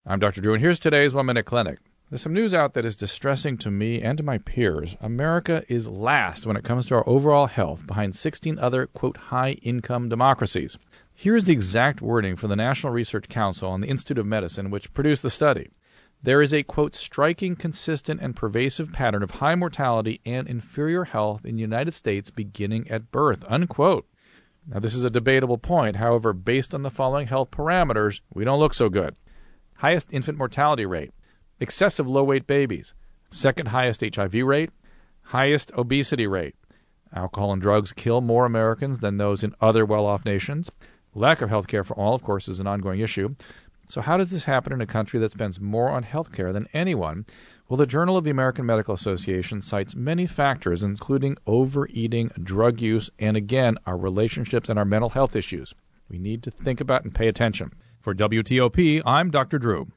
I'm Dr. Drew, and here's today's 1 Minute Clinic. There's some news out that is distressing to me and to my peers. America is last when it comes to our overall health, behind 16 other, quote, high-income democracies. Here is the exact wording from the National Research Council and the Institute of Medicine, which produced the study. There is a, quote, striking, consistent, and pervasive pattern of high mortality and inferior health in the United States beginning at birth, unquote. Now, this is a debatable point. However, based on the following health parameters, we don't look so good. Highest infant mortality rate, excessive low-weight babies, second highest HIV rate, highest obesity rate. Alcohol and drugs kill more Americans than those in other well-off nations. Lack of health care for all, of course, is an ongoing issue. So how does this happen in a country that spends more on health care than anyone? Well, the Journal of the American Medical Association cites many factors, including overeating, drug use, and again, our relationships and our mental health issues. We need to think about and pay attention. For WTOP, I'm Dr. Drew.